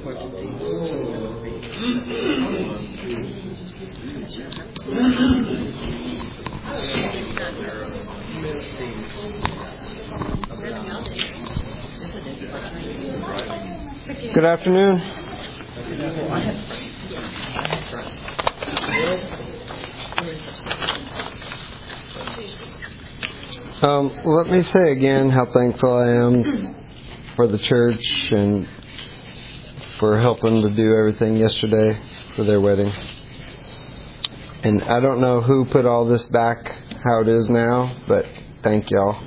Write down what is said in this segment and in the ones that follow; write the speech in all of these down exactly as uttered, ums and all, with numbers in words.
Good afternoon. Um, let me say again how thankful I am for the church and for helping to do everything yesterday for their wedding. And I don't know who put all this back how it is now, but thank y'all.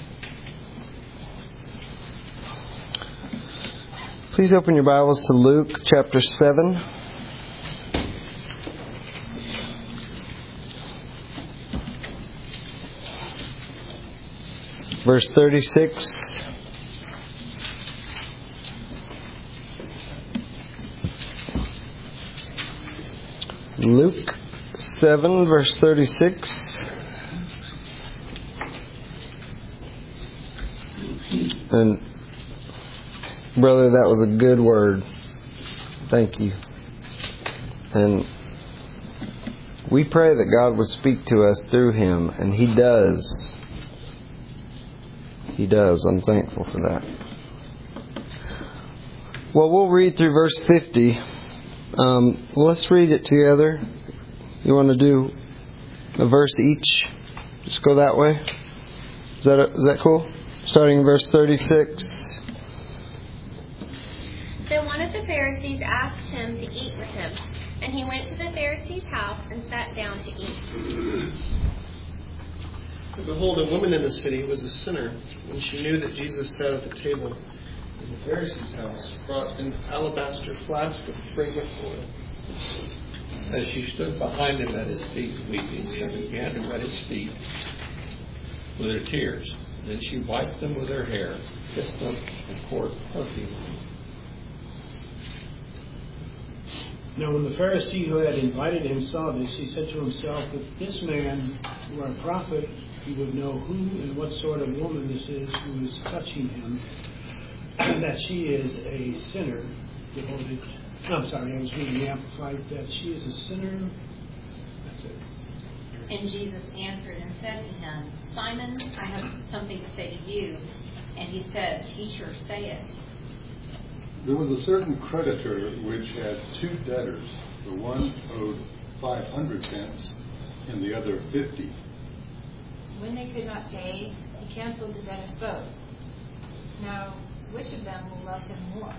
Please open your Bibles to Luke chapter seven. Verse thirty-six. Luke seven, verse thirty-six. And brother, that was a good word. Thank you. And we pray that God would speak to us through him, and he does. He does. I'm thankful for that. Well, we'll read through verse fifty. Um, well, let's read it together. You want to do a verse each? Just go that way. Is that is that cool? Starting in verse thirty-six. Then one of the Pharisees asked him to eat with him, and he went to the Pharisee's house and sat down to eat. And behold, a woman in the city was a sinner, when she knew that Jesus sat at the table in the Pharisee's house, brought an alabaster flask of fragrant oil. As she stood behind him at his feet weeping, she began to wet his feet with her tears. Then she wiped them with her hair, kissed them, and poured perfume on them. Now when the Pharisee who had invited him saw this, he said to himself, if this man were a prophet, he would know who and what sort of woman this is who is touching him, and that she is a sinner devoted. I'm sorry, I was reading the Amplified, that she is a sinner. That's it. And Jesus answered and said to him, Simon, I have something to say to you. And he said, Teacher, say it. There was a certain creditor which had two debtors. The one owed five hundred pence and the other fifty. When they could not pay, he canceled the debtors both. Now, which of them will love him more?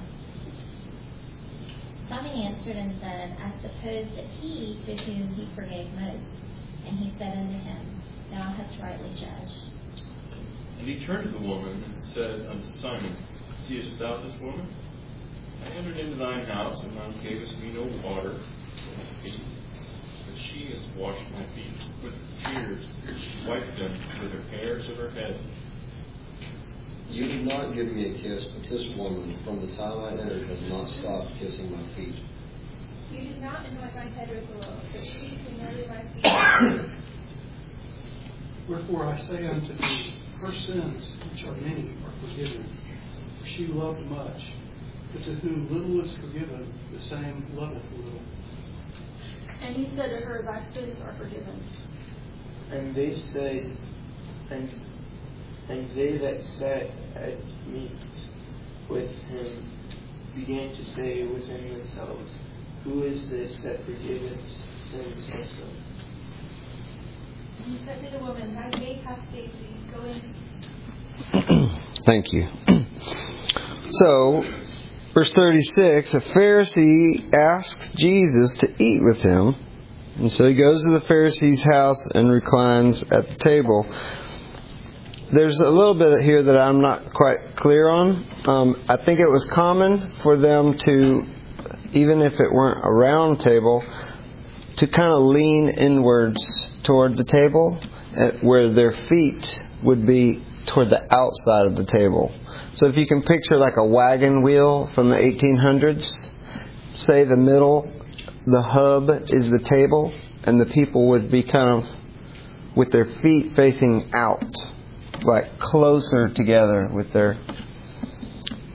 Simon answered and said, I suppose that he to whom he forgave most. And he said unto him, Thou hast rightly judged. And he turned to the woman and said unto Simon, Seest thou this woman? I entered into thine house, and thou gavest me no water for my feet. But she has washed my feet with tears, wiped them with her hairs of her head. You did not give me a kiss, but this woman, from the time I entered, has not stopped kissing my feet. You did not anoint my head with oil, but she anointed my feet. Wherefore I say unto thee, her sins, which are many, are forgiven. For she loved much. But to whom little is forgiven, the same loveth little. And he said to her, Thy sins are forgiven. And they said, and and they that sat at meat with him began to say within themselves, Who is this that forgiveth sins also? And he said to the woman, Thy faith hath saved thee. Go in. Thank you. So, verse thirty-six, a Pharisee asks Jesus to eat with him. And so he goes to the Pharisee's house and reclines at the table. There's a little bit here that I'm not quite clear on. Um, I think it was common for them to, even if it weren't a round table, to kind of lean inwards toward the table, where their feet would be toward the outside of the table. So if you can picture like a wagon wheel from the eighteen hundreds, say the middle, the hub is the table, and the people would be kind of with their feet facing out, like closer together with their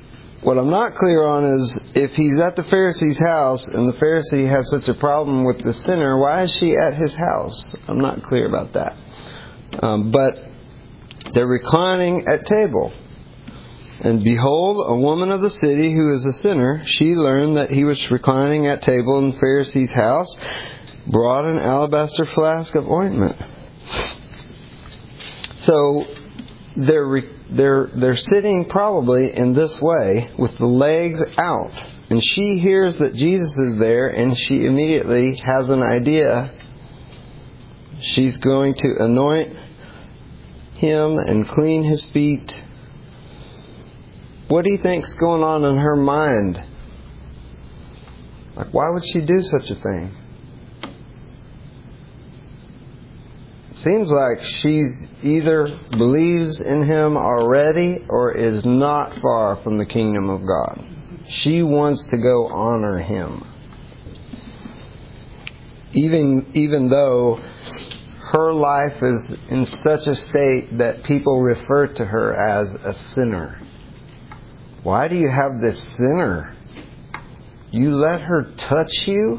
what I'm not clear on is if he's at the Pharisee's house and the Pharisee has such a problem with the sinner, why is she at his house? I'm not clear about that. Um, but they're reclining at table. And behold, a woman of the city who is a sinner, she learned that he was reclining at table in the Pharisee's house, brought an alabaster flask of ointment. So they're re- they're they're sitting probably in this way with the legs out, and she hears that Jesus is there, and she immediately has an idea. She's going to anoint him and clean his feet. What do you think's going on in her mind? Like, why would she do such a thing? Seems like she's either believes in him already or is not far from the kingdom of God. She wants to go honor him. Even, even though her life is in such a state that people refer to her as a sinner. Why do you have this sinner? You let her touch you?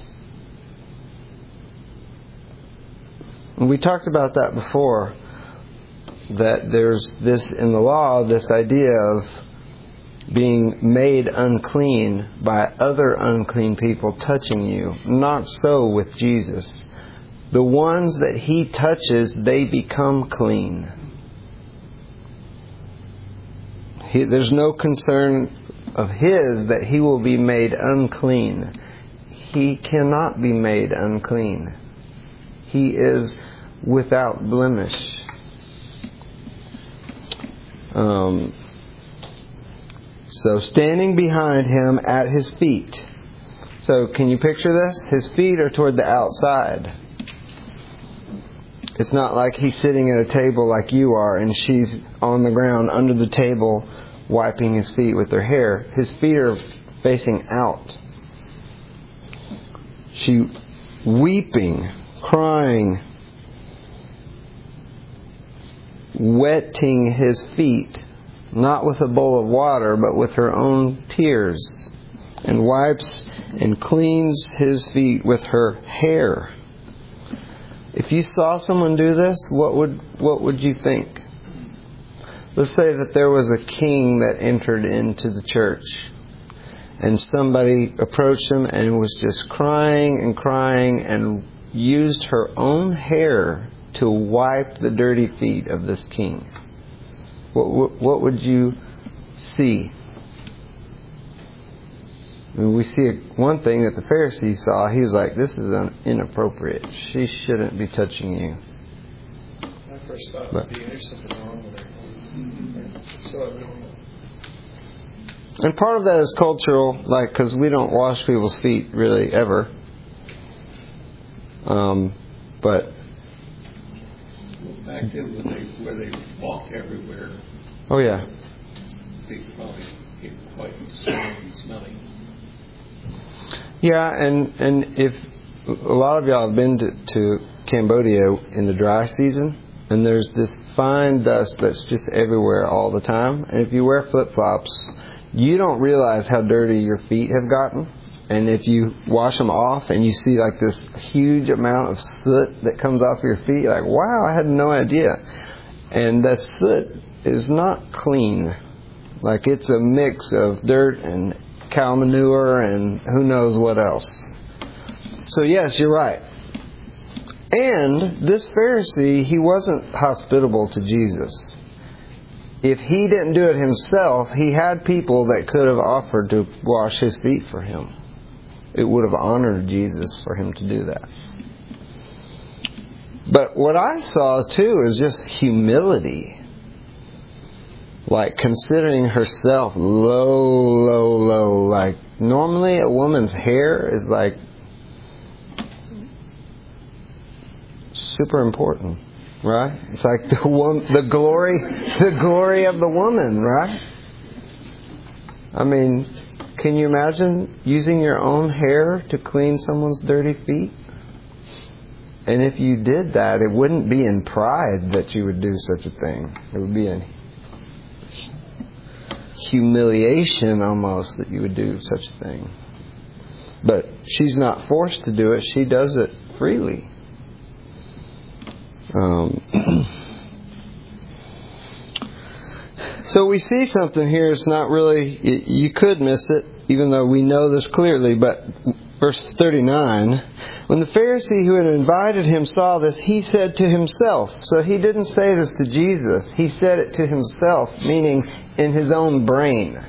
And we talked about that before, that there's this in the law, this idea of being made unclean by other unclean people touching you. Not so with Jesus. The ones that he touches, they become clean. He, there's no concern of his that he will be made unclean. He cannot be made unclean. He is without blemish. Um, so standing behind him at his feet. So can you picture this? His feet are toward the outside. It's not like he's sitting at a table like you are and she's on the ground under the table wiping his feet with her hair. His feet are facing out. She weeping, crying, wetting his feet, not with a bowl of water, but with her own tears, and wipes and cleans his feet with her hair. If you saw someone do this, what would what would you think? Let's say that there was a king that entered into the church, and somebody approached him and was just crying and crying and used her own hair to wipe the dirty feet of this king. What, what, what would you see? I mean, we see one thing that the Pharisee saw. He was like, this is inappropriate. She shouldn't be touching you. I first thought But, there's something wrong with her. It's so abnormal. and part of that is cultural, like, because we don't wash people's feet really ever. Um, but back then, when they where they walked everywhere, oh yeah, they probably get quite smelly, smelly. yeah, and and if a lot of y'all have been to, to Cambodia in the dry season, and there's this fine dust that's just everywhere all the time, and if you wear flip flops, you don't realize how dirty your feet have gotten. And if you wash them off and you see like this huge amount of soot that comes off your feet, you're like, wow, I had no idea. And that soot is not clean. Like, it's a mix of dirt and cow manure and who knows what else. So yes, you're right. And this Pharisee, he wasn't hospitable to Jesus. If he didn't do it himself, he had people that could have offered to wash his feet for him. It would have honored Jesus for him to do that. But what I saw too is just humility. Like considering herself low, low, low. Like normally a woman's hair is like super important, right? It's like the one, the glory, the glory of the woman, right? I mean, can you imagine using your own hair to clean someone's dirty feet? And if you did that, it wouldn't be in pride that you would do such a thing. It would be in... humiliation almost that you would do such a thing. But she's not forced to do it. She does it freely. Um, so we see something here. It's not really, you could miss it, even though we know this clearly. But verse thirty-nine, when the Pharisee who had invited him saw this, he said to himself. So he didn't say this to Jesus. He said it to himself, meaning in his own brain.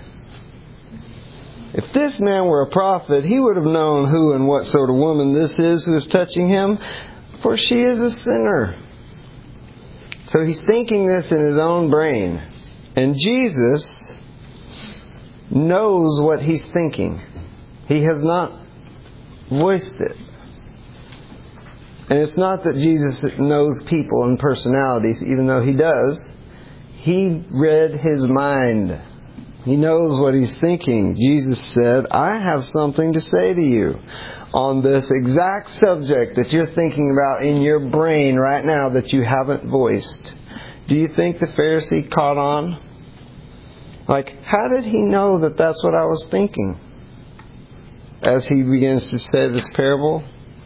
If this man were a prophet, he would have known who and what sort of woman this is who is touching him, for she is a sinner. So he's thinking this in his own brain. And Jesus knows what he's thinking. He has not voiced it. And it's not that Jesus knows people and personalities, even though He does. He read his mind. He knows what he's thinking. Jesus said, I have something to say to you on this exact subject that you're thinking about in your brain right now that you haven't voiced. Do you think the Pharisee caught on? Like, how did he know that that's what I was thinking? As he begins to say this parable.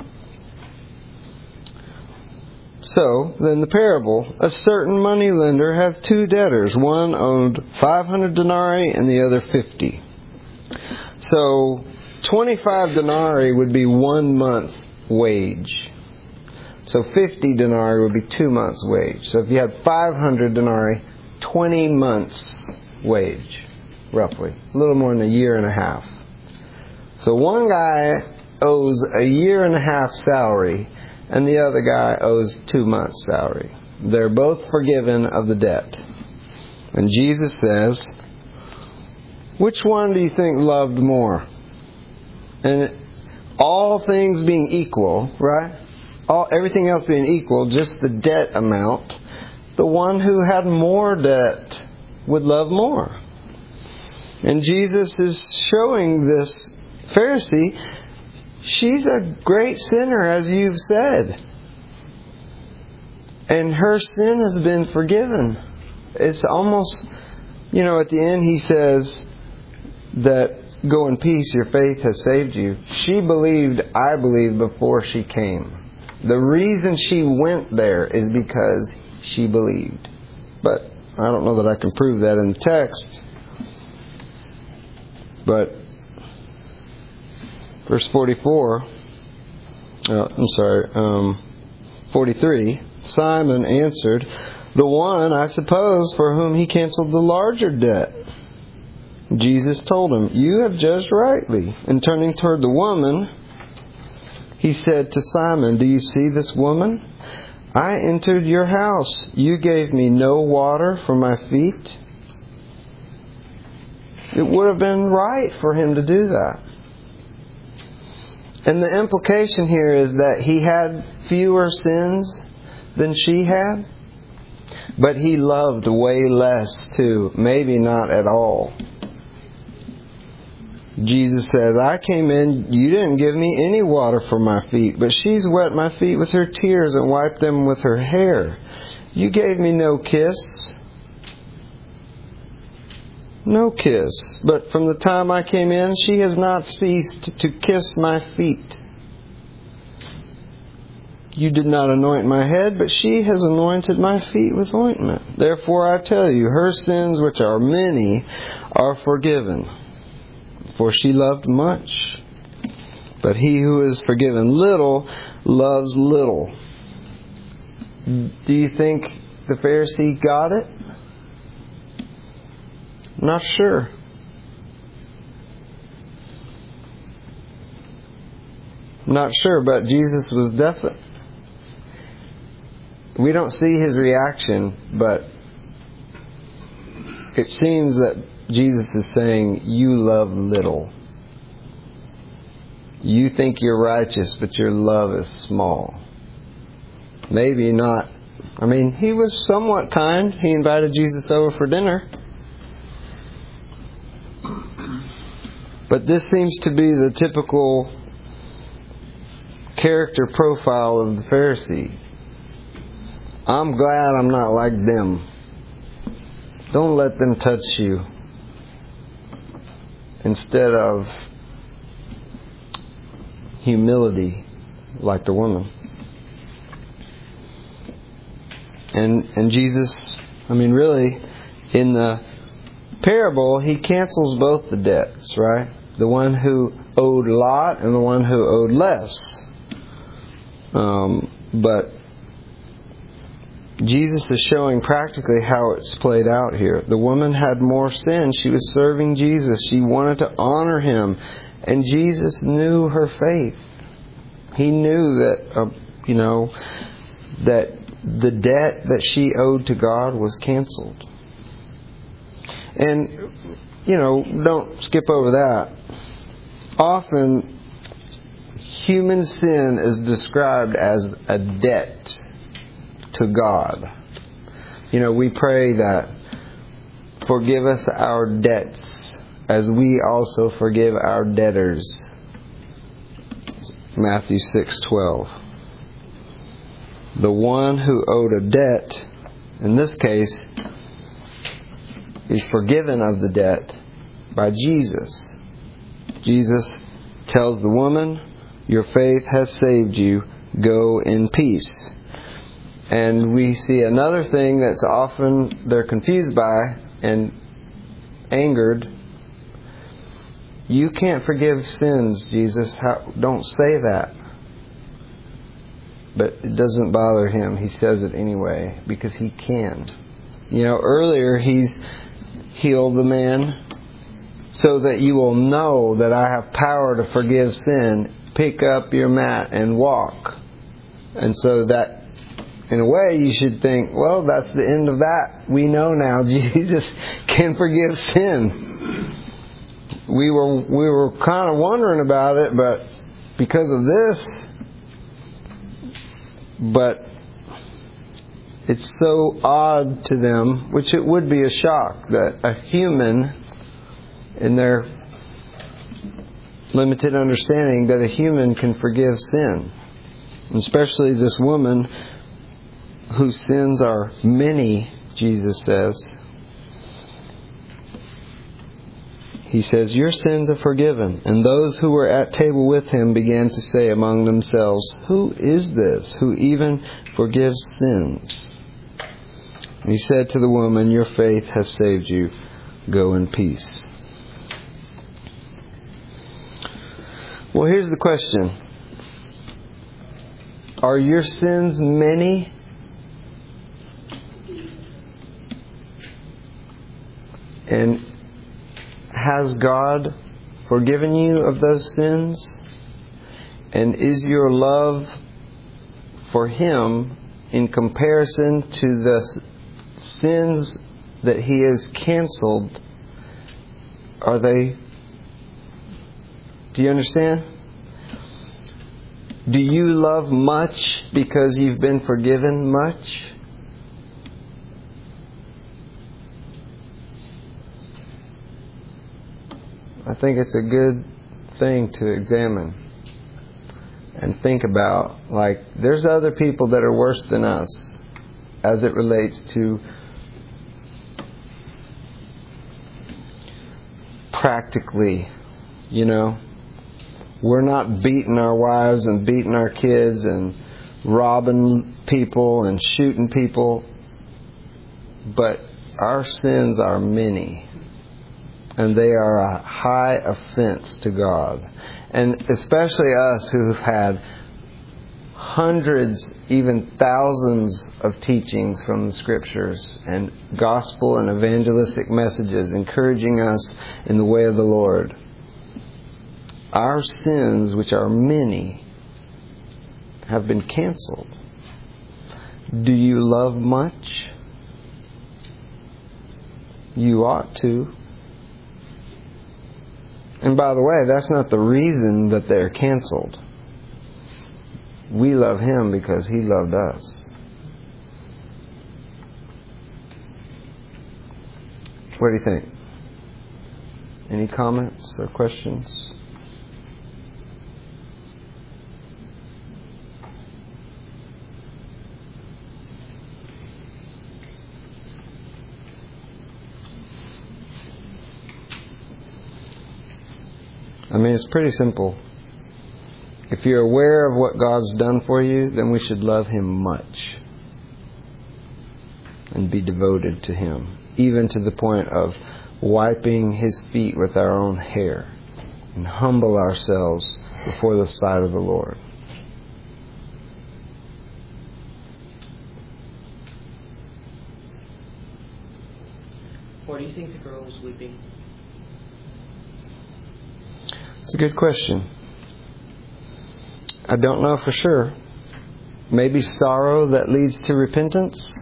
So, then the parable, a certain moneylender has two debtors. One owed five hundred denarii and the other fifty. So, twenty-five denarii would be one month wage. So fifty denarii would be two months wage. So if you had five hundred denarii, twenty months wage, roughly. A little more than a year and a half. So one guy owes a year and a half salary, and the other guy owes two months' salary. They're both forgiven of the debt. And Jesus says, which one do you think loved more? And all things being equal, right? All everything else being equal, just the debt amount, the one who had more debt would love more. And Jesus is showing this Pharisee, she's a great sinner, as you've said. And her sin has been forgiven. It's almost, you know, at the end he says that, go in peace, your faith has saved you. She believed, I believe, before she came. The reason she went there is because she believed. But I don't know that I can prove that in the text. But verse forty-four, oh, I'm sorry, um, forty-three, Simon answered, the one, I suppose, for whom he canceled the larger debt. Jesus told him, you have judged rightly. And turning toward the woman, he said to Simon, do you see this woman? I entered your house. You gave me no water for my feet. It would have been right for him to do that. And the implication here is that he had fewer sins than she had, but he loved way less too. Maybe not at all. Jesus says, I came in, you didn't give me any water for my feet, but she's wet my feet with her tears and wiped them with her hair. You gave me no kiss. No kiss. But from the time I came in, she has not ceased to kiss my feet. You did not anoint my head, but she has anointed my feet with ointment. Therefore I tell you, her sins, which are many, are forgiven. For she loved much. But he who is forgiven little loves little. Do you think the Pharisee got it? Not sure. Not sure, but Jesus was definite. We don't see his reaction, but it seems that Jesus is saying, you love little. You think you're righteous, but your love is small. Maybe not. I mean, he was somewhat kind. He invited Jesus over for dinner. But this seems to be the typical character profile of the Pharisee. I'm glad I'm not like them. Don't let them touch you. instead of humility like the woman. And and Jesus, I mean really, in the parable, he cancels both the debts, right? The one who owed a lot and the one who owed less. Um, but Jesus is showing practically how it's played out here. The woman had more sin. She was serving Jesus. She wanted to honor Him. And Jesus knew her faith. He knew that, uh, you know, that the debt that she owed to God was canceled. And, you know, don't skip over that. Often, human sin is described as a debt to God. You know, we pray that, forgive us our debts as we also forgive our debtors. Matthew six twelve. The one who owed a debt, in this case, is forgiven of the debt by Jesus. Jesus tells the woman, your faith has saved you, go in peace. And we see another thing that's often they're confused by and angered. You can't forgive sins, Jesus. How, don't say that. But it doesn't bother him. He says it anyway because he can. You know, earlier he's healed the man so that you will know that I have power to forgive sin. Pick up your mat and walk. And so that, in a way, you should think, well, that's the end of that. We know now Jesus can forgive sin. We were we were kind of wondering about it, but because of this, but it's so odd to them, which it would be a shock that a human, in their limited understanding, that a human can forgive sin. Especially this woman whose sins are many, Jesus says. He says, your sins are forgiven. And those who were at table with him began to say among themselves, who is this who even forgives sins? And he said to the woman, your faith has saved you. Go in peace. Well, here's the question. Are your sins many? And has God forgiven you of those sins? And is your love for Him in comparison to the sins that He has canceled? Are they... Do you understand? Do you love much because you've been forgiven much? I think it's a good thing to examine and think about. Like, there's other people that are worse than us as it relates to practically, you know. We're not beating our wives and beating our kids and robbing people and shooting people. But our sins are many. And they are a high offense to God. And especially us who've had hundreds, even thousands of teachings from the Scriptures and gospel and evangelistic messages encouraging us in the way of the Lord. Our sins, which are many, have been canceled. Do you love much? You ought to. And by the way, that's not the reason that they're canceled. We love Him because He loved us. What do you think? Any comments or questions? I mean, it's pretty simple. If you're aware of what God's done for you, then we should love Him much and be devoted to Him, even to the point of wiping His feet with our own hair and humble ourselves before the sight of the Lord. Why do you think the girl was weeping? It's a good question. I don't know for sure. Maybe sorrow that leads to repentance.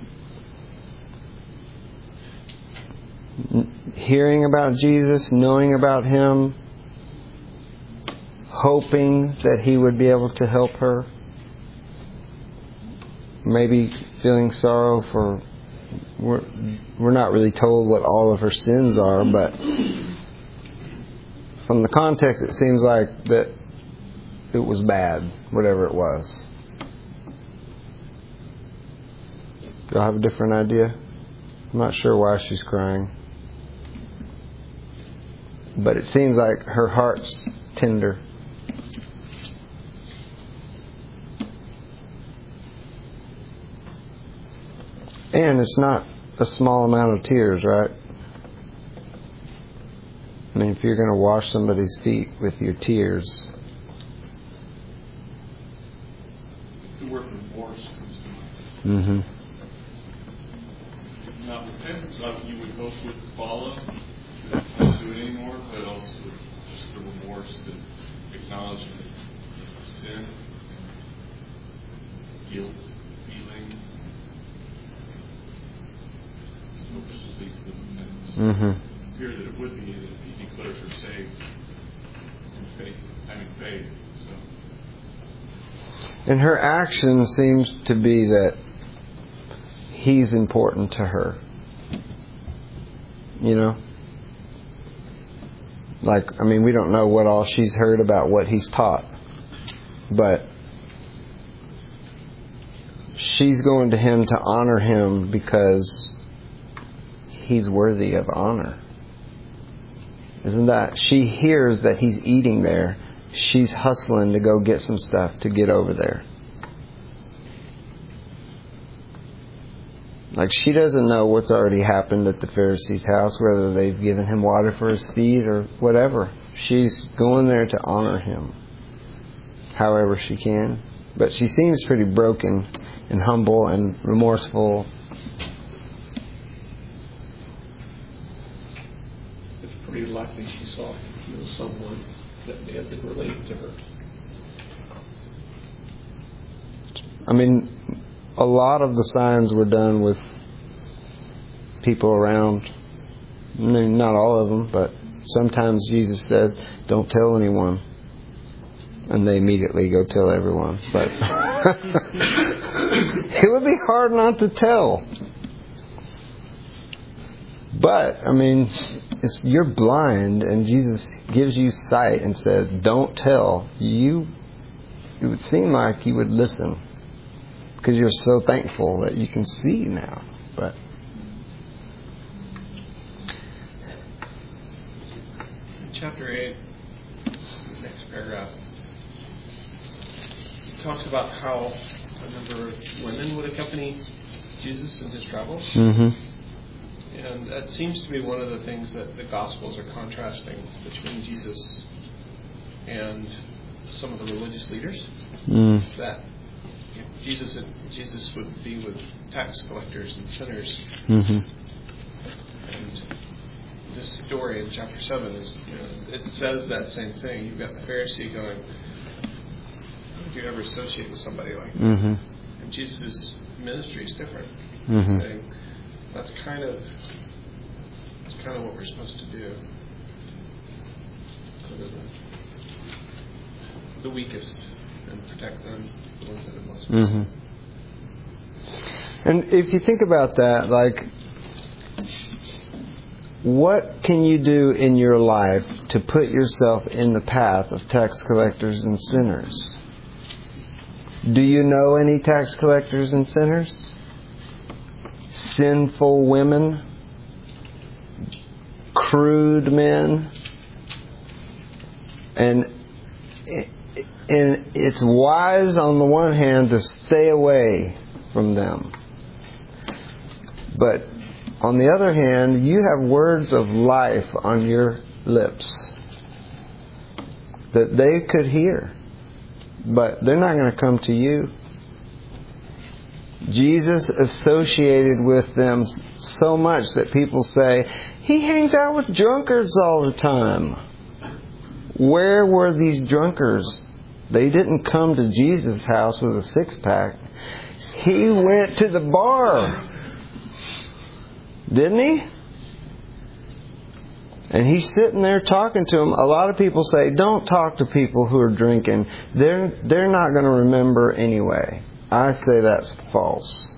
Hearing about Jesus, knowing about Him, hoping that He would be able to help her. Maybe feeling sorrow for... We're, we're not really told what all of her sins are, but from the context it seems like that it was bad, whatever it was. Do I have a different idea? I'm not sure why she's crying. But it seems like her heart's tender. And it's not a small amount of tears, right? I mean, if you're going to wash somebody's feet with your tears. The word remorse comes to mind. Mm-hmm. Now, repentance, uh, you would hope would follow, that not do it anymore, but also just the remorse, the acknowledgement of sin, guilt, feeling. Hope is to speak for the repentance. Mm-hmm. Here that it would be that if he declares her saved in faith, having faith. So. And her action seems to be that He's important to her. You know? Like, I mean, we don't know what all she's heard about what He's taught. But she's going to Him to honor Him because He's worthy of honor. Isn't that? She hears that He's eating there. She's hustling to go get some stuff to get over there. Like, she doesn't know what's already happened at the Pharisee's house, whether they've given Him water for His feet or whatever. She's going there to honor Him however she can. But she seems pretty broken and humble and remorseful. It's pretty likely she saw you know, someone that may have been related to her. I mean, a lot of the signs were done with people around. I mean, not all of them, but sometimes Jesus says, "Don't tell anyone," and they immediately go tell everyone. But it would be hard not to tell. But I mean, it's, you're blind, and Jesus gives you sight and says, "Don't tell." You, it would seem like you would listen. Because you're so thankful that you can see now. But in chapter eight, next paragraph, it talks about how a number of women would accompany Jesus in His travels. Mm-hmm. And that seems to be one of the things that the Gospels are contrasting between Jesus and some of the religious leaders. Mm. That Jesus Jesus would be with tax collectors and sinners. Mm-hmm. And this story in chapter seven is, you know, it says that same thing. You've got the Pharisee going, "How would you ever associate with somebody like that?" Mm-hmm. And Jesus' ministry is different. Mm-hmm. He's saying that's kind of that's kind of what we're supposed to do. Go to the, the weakest and protect them. The ones that are most mm-hmm. And if you think about that, like, what can you do in your life to put yourself in the path of tax collectors and sinners? Do you know any tax collectors and sinners? Sinful women? Crude men? And, and it's wise on the one hand to stay away from them. But on the other hand, you have words of life on your lips that they could hear. But they're not going to come to you. Jesus associated with them so much that people say, he hangs out with drunkards all the time. Where were these drunkards? They didn't come to Jesus' house with a six-pack. He went to the bar. Didn't he? And he's sitting there talking to them. A lot of people say, don't talk to people who are drinking. They're, they're not going to remember anyway. I say that's false.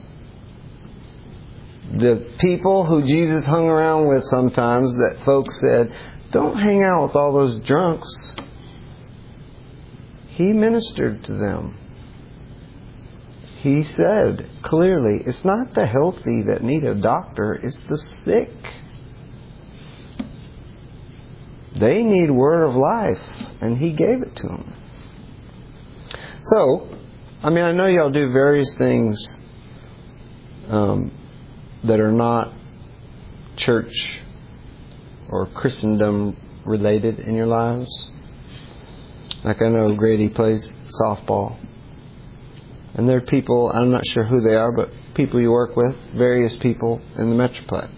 The people who Jesus hung around with sometimes, that folks said, don't hang out with all those drunks. He ministered to them. He said clearly, it's not the healthy that need a doctor, it's the sick. They need word of life, and He gave it to them. So, I mean, I know y'all do various things um, that are not church or Christendom related in your lives. Like I know Grady plays softball. And there are people, I'm not sure who they are, but people you work with, various people in the Metroplex.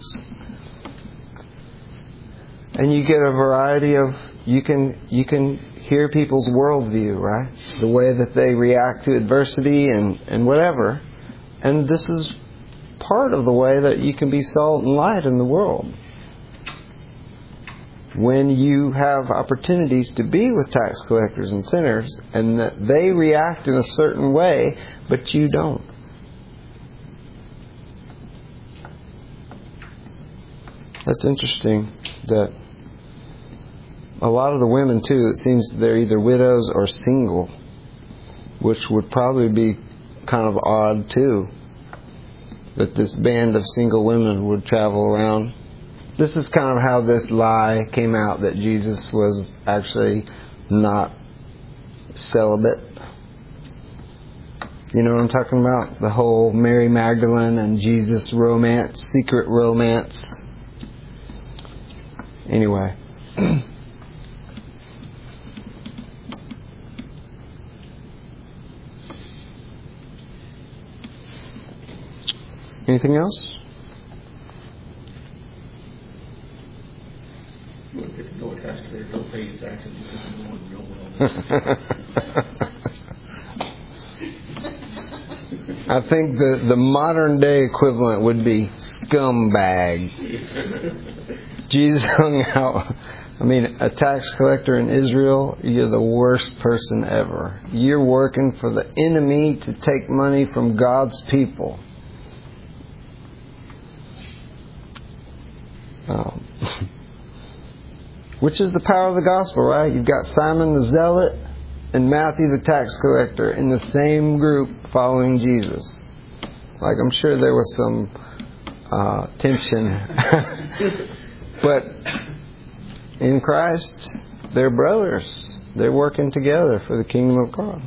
And you get a variety of, you can you can hear people's worldview, right? The way that they react to adversity and, and whatever. And this is part of the way that you can be salt and light in the world. When you have opportunities to be with tax collectors and sinners, and that they react in a certain way, but you don't. That's interesting that a lot of the women too, it seems they're either widows or single, which would probably be kind of odd too, that this band of single women would travel around. This is kind of how this lie came out, that Jesus was actually not celibate. You know what I'm talking about? The whole Mary Magdalene and Jesus romance, secret romance. Anyway. Anything else? We'll get to know a tax collector, don't pay his taxes, he says he's going real well. I think the, the modern day equivalent would be scumbag. Jesus hung out. I mean, a tax collector in Israel, you're the worst person ever. You're working for the enemy to take money from God's people. Um, which is the power of the gospel, right? You've got Simon the Zealot and Matthew the tax collector in the same group following Jesus. Like, I'm sure there was some uh, tension. But in Christ, they're brothers. They're working together for the kingdom of God.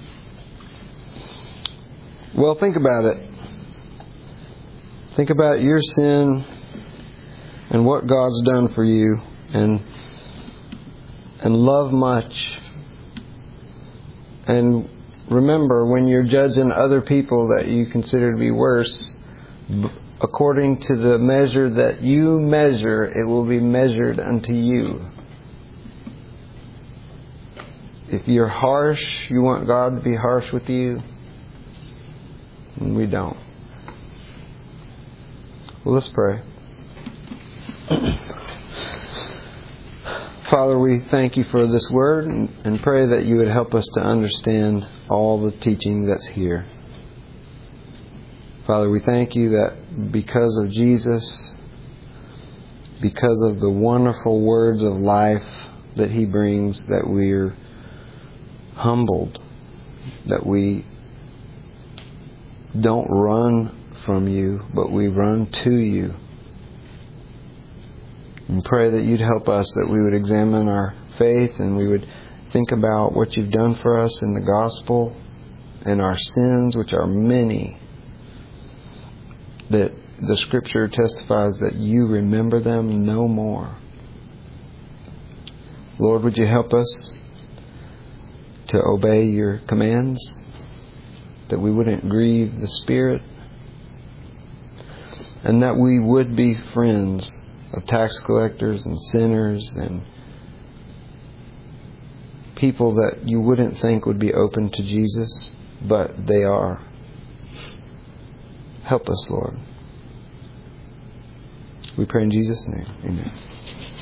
Well, think about it. Think about your sin and what God's done for you, and and love much. And remember, when you're judging other people that you consider to be worse, according to the measure that you measure, it will be measured unto you. If you're harsh, you want God to be harsh with you, and we don't. Well, let's pray. Father, we thank you for this word, and, and pray that you would help us to understand all the teaching that's here. Father, we thank you that because of Jesus, because of the wonderful words of life that He brings, that we're humbled, that we don't run from you, but we run to you. And pray that you'd help us, that we would examine our faith, and we would think about what You've done for us in the gospel and our sins, which are many, that the Scripture testifies that You remember them no more. Lord, would You help us to obey Your commands, that we wouldn't grieve the Spirit, and that we would be friends of tax collectors and sinners and people that You wouldn't think would be open to Jesus, but they are. Help us, Lord. We pray in Jesus' name. Amen.